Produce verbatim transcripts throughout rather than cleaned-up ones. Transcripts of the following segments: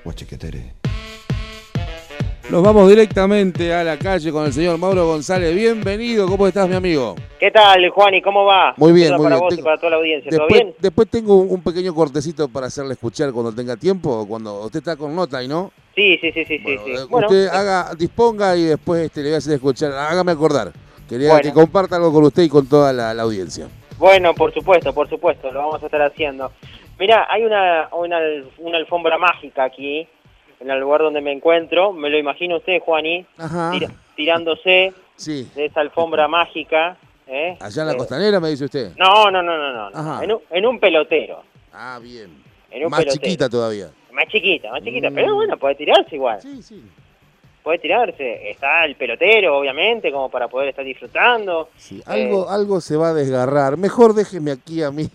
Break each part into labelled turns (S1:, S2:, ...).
S1: Guachiquetere.
S2: Nos vamos directamente a la calle con el señor Mauro González. Bienvenido, ¿cómo estás, mi amigo?
S3: ¿Qué tal, Juani? ¿Cómo va?
S2: Muy bien, muy
S3: para
S2: bien.
S3: vos
S2: Tengo...
S3: y para toda la audiencia.
S2: Después,
S3: ¿Todo bien?
S2: Después tengo un pequeño cortecito para hacerle escuchar cuando tenga tiempo, cuando usted está con nota, ¿y no?
S3: Sí, sí, sí, sí,
S2: bueno,
S3: sí. sí.
S2: Eh,
S3: Bueno,
S2: usted
S3: eh,
S2: haga, disponga y después este, le voy a hacer escuchar. Hágame acordar. Quería
S3: bueno.
S2: que comparta algo con usted y con toda la, la audiencia.
S3: Bueno, por supuesto, por supuesto, lo vamos a estar haciendo. Mirá, hay una, una, una alfombra mágica aquí, en el lugar donde me encuentro. Me lo imagino usted, Juani, tira, tirándose
S2: sí.
S3: de esa alfombra mágica. ¿eh?
S2: ¿Allá en la
S3: eh,
S2: costanera, me dice usted?
S3: No, no, no, no, no. no. En, un, en un pelotero.
S2: Ah, bien.
S3: En un
S2: más
S3: pelotero.
S2: Chiquita todavía.
S3: Más chiquita, más chiquita, mm. pero bueno, puede tirarse igual.
S2: Sí, sí.
S3: Puede tirarse. Está el pelotero, obviamente, como para poder estar disfrutando.
S2: Sí, algo, eh... algo se va a desgarrar. Mejor déjeme aquí a mí.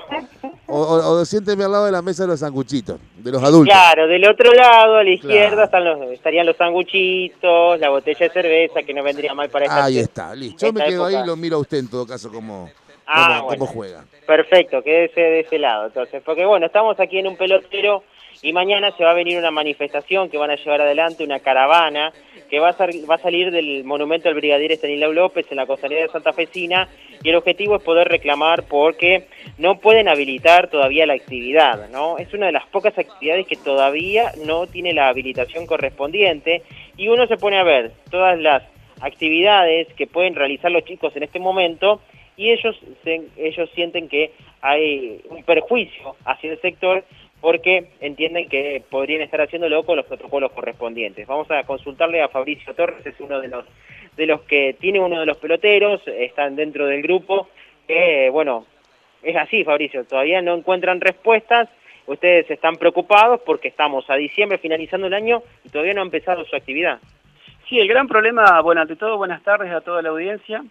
S2: o, o, o siénteme al lado de la mesa de los sanguchitos, de los adultos.
S3: Claro, del otro lado, a la izquierda, claro. están los, estarían los sanguchitos, la botella de cerveza, que no vendría mal para esta
S2: Ahí está, listo. Yo me quedo época. ahí y lo miro a usted en todo caso como,
S3: ah,
S2: como,
S3: bueno.
S2: como juega.
S3: Perfecto, quédese de ese lado. Entonces, porque bueno, estamos aquí en un pelotero y mañana se va a venir una manifestación que van a llevar adelante, una caravana, que va a, ser, va a salir del monumento al brigadier Estanislao López en la costanera de Santa Fecina, y el objetivo es poder reclamar porque no pueden habilitar todavía la actividad, ¿no? Es una de las pocas actividades que todavía no tiene la habilitación correspondiente, y uno se pone a ver todas las actividades que pueden realizar los chicos en este momento, y ellos, se, ellos sienten que hay un perjuicio hacia el sector, porque entienden que podrían estar haciéndolo con los protocolos correspondientes. Vamos a consultarle a Fabricio Torres, es uno de los de los que tiene uno de los peloteros, están dentro del grupo, que bueno, es así, Fabricio, todavía no encuentran respuestas, ustedes están preocupados porque estamos a diciembre finalizando el año y todavía no ha empezado su actividad.
S4: Sí, el gran problema, bueno, ante todo, buenas tardes a toda la audiencia.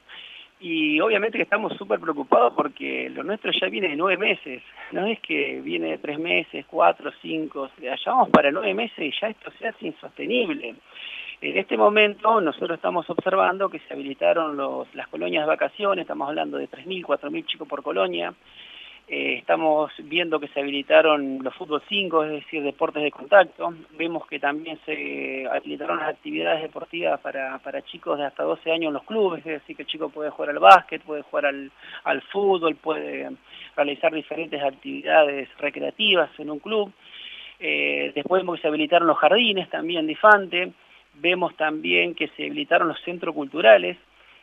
S4: Y obviamente que estamos súper preocupados porque lo nuestro ya viene de nueve meses, no es que viene de tres meses, cuatro, cinco, ya vamos para nueve meses y ya esto se hace insostenible. En este momento nosotros estamos observando que se habilitaron los, las colonias de vacaciones, estamos hablando de tres mil, cuatro mil chicos por colonia. Eh, estamos viendo que se habilitaron los fútbol cinco, es decir, deportes de contacto. Vemos que también se habilitaron las actividades deportivas para, para chicos de hasta doce años en los clubes, es decir, que el chico puede jugar al básquet, puede jugar al, al fútbol, puede realizar diferentes actividades recreativas en un club. Eh, después vemos que se habilitaron los jardines también de Infante. Vemos también que se habilitaron los centros culturales.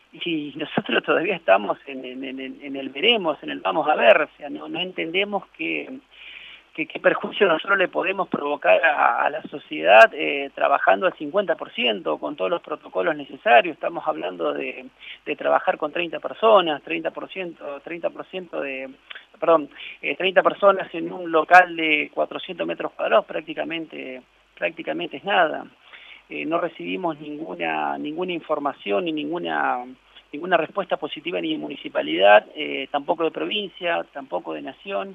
S4: Y nosotros todavía estamos en, en, en, en el veremos, en el vamos a ver, o sea, no, no entendemos qué que, que perjuicio nosotros le podemos provocar a, a la sociedad eh, trabajando al cincuenta por ciento con todos los protocolos necesarios. Estamos hablando de, de trabajar con treinta personas, treinta por ciento, treinta por ciento de, perdón, eh, treinta personas en un local de cuatrocientos metros cuadrados, prácticamente, prácticamente es nada. Eh, no recibimos ninguna ninguna información ni ninguna ninguna respuesta positiva ni de municipalidad, eh, tampoco de provincia, tampoco de nación,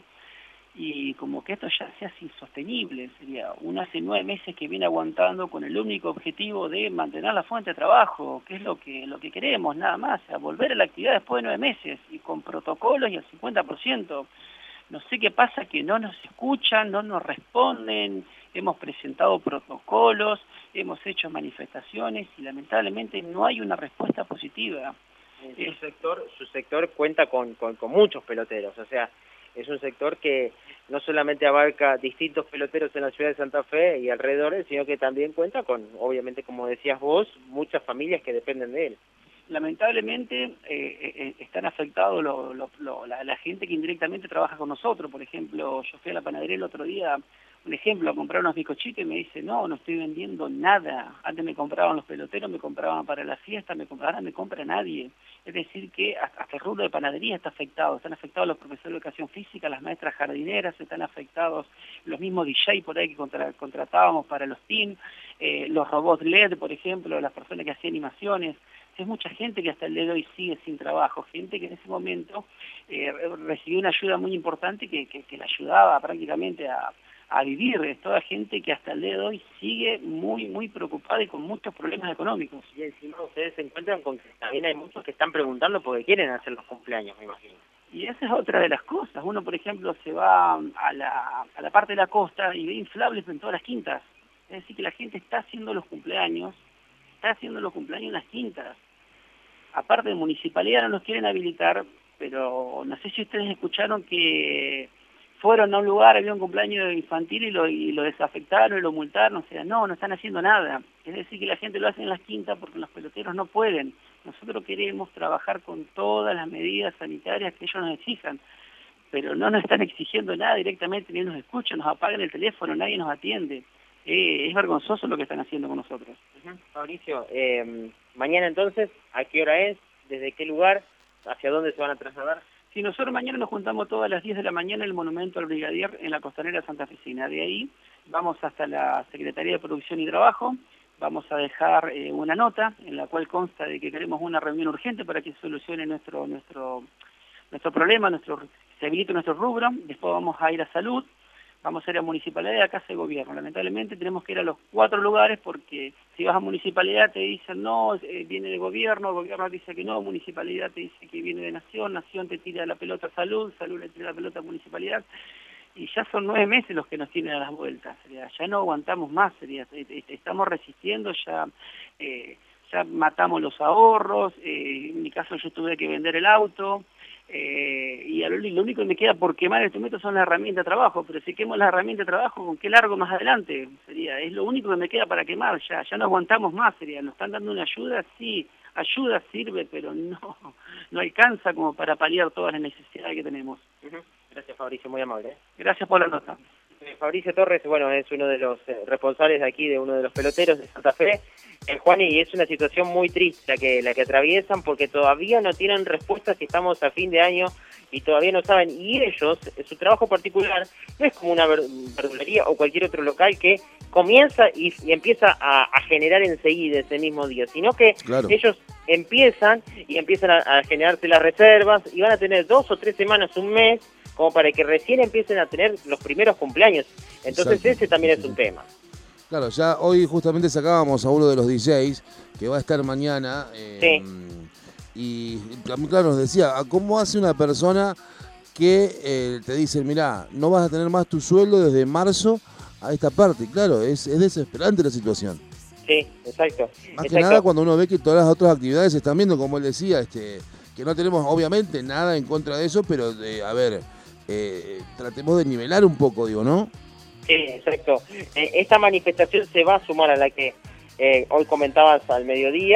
S4: y como que esto ya se hace insostenible. Sería un hace nueve meses que viene aguantando con el único objetivo de mantener la fuente de trabajo, que es lo que lo que queremos, nada más, a volver a la actividad después de nueve meses, y con protocolos y al cincuenta por ciento. No sé qué pasa, que no nos escuchan, no nos responden. Hemos presentado protocolos, hemos hecho manifestaciones y lamentablemente no hay una respuesta positiva.
S3: Su sector, su sector cuenta con, con, con muchos peloteros, o sea, es un sector que no solamente abarca distintos peloteros en la ciudad de Santa Fe y alrededores, sino que también cuenta con, obviamente, como decías vos, muchas familias que dependen de él.
S4: Lamentablemente eh, eh, están afectados lo, lo, lo, la, la gente que indirectamente trabaja con nosotros. Por ejemplo, yo fui a la panadería el otro día, un ejemplo, a comprar unos bizcochitos y me dice, no, no estoy vendiendo nada. Antes me compraban los peloteros, me compraban para la fiesta, me compraban, ahora me compra nadie. Es decir que hasta el rubro de panadería está afectado. Están afectados los profesores de educación física, las maestras jardineras, están afectados los mismos D J por ahí que contra, contratábamos para los team, eh, los robots L E D, por ejemplo, las personas que hacían animaciones. Es mucha gente que hasta el día de hoy sigue sin trabajo, gente que en ese momento eh, recibió una ayuda muy importante que, que, que la ayudaba prácticamente a, a vivir. Es toda gente que hasta el día de hoy sigue muy, muy preocupada y con muchos problemas económicos.
S3: Y encima ustedes se encuentran con que también hay muchos que están preguntando porque quieren hacer los cumpleaños, me imagino.
S4: Y esa es otra de las cosas. Uno, por ejemplo, se va a la, a la parte de la costa y ve inflables en todas las quintas. Es decir, que la gente está haciendo los cumpleaños, está haciendo los cumpleaños en las quintas. Aparte de municipalidad no nos quieren habilitar, pero no sé si ustedes escucharon que fueron a un lugar, había un cumpleaños infantil y lo, y lo desafectaron y lo multaron, o sea, no, no están haciendo nada. Es decir, que la gente lo hace en las quintas porque los peloteros no pueden. Nosotros queremos trabajar con todas las medidas sanitarias que ellos nos exijan, pero no nos están exigiendo nada directamente, ni nos escuchan, nos apagan el teléfono, nadie nos atiende. Eh, es vergonzoso lo que están haciendo con nosotros.
S3: Uh-huh. Mauricio, eh, mañana entonces, ¿a qué hora es? ¿Desde qué lugar? ¿Hacia dónde se van a trasladar?
S4: Si nosotros mañana nos juntamos todas las diez de la mañana en el Monumento al Brigadier en la Costanera Santafesina. De ahí vamos hasta la Secretaría de Producción y Trabajo, vamos a dejar eh, una nota en la cual consta de que queremos una reunión urgente para que se solucione nuestro nuestro nuestro problema, nuestro se habilite nuestro rubro. Después vamos a ir a Salud, vamos a ir a Municipalidad y a Casa de Gobierno. Lamentablemente tenemos que ir a los cuatro lugares porque si vas a Municipalidad te dicen no, eh, viene de Gobierno, el Gobierno dice que no, Municipalidad te dice que viene de Nación, Nación te tira la pelota a Salud, Salud le tira la pelota a Municipalidad. Y ya son nueve meses los que nos tienen a las vueltas, sería, ya no aguantamos más, sería, estamos resistiendo, ya eh, ya matamos los ahorros, eh, en mi caso yo tuve que vender el auto, eh, y lo, lo único que me queda por quemar en este momento son las herramientas de trabajo, pero si quemo las herramientas de trabajo, ¿con qué largo más adelante? Sería, es lo único que me queda para quemar, ya ya no aguantamos más, sería, nos están dando una ayuda, sí, ayuda sirve, pero no, no alcanza como para paliar todas las necesidades que tenemos.
S3: Uh-huh. Gracias, Fabricio, muy amable. ¿eh?
S4: Gracias por la nota.
S3: Eh, Fabricio Torres, bueno, es uno de los eh, responsables de aquí, de uno de los peloteros de Santa Fe. Eh, Juan, y es una situación muy triste la que, la que atraviesan porque todavía no tienen respuesta si estamos a fin de año y todavía no saben. Y ellos, su trabajo particular, no es como una ver, verdulería o cualquier otro local que comienza y, y empieza a, a generar enseguida ese mismo día, sino que
S2: claro.
S3: ellos empiezan y empiezan a, a generarse las reservas y van a tener dos o tres semanas, un mes, como para que recién empiecen a tener los primeros cumpleaños. Entonces Exacto. ese también sí, es un sí. tema.
S2: Claro, ya hoy justamente sacábamos a uno de los D Js que va a estar mañana. Eh, sí. Y claro, nos decía, ¿cómo hace una persona que eh, te dice, mirá, no vas a tener más tu sueldo desde marzo a esta parte? Claro, es, es desesperante la situación.
S3: Sí, exacto.
S2: Más
S3: exacto.
S2: que nada cuando uno ve que todas las otras actividades se están viendo, como él decía, este, que no tenemos obviamente nada en contra de eso, pero eh, a ver, eh, tratemos de nivelar un poco, digo, ¿no?
S3: Sí, exacto. Eh, esta manifestación se va a sumar a la que eh, hoy comentabas al mediodía.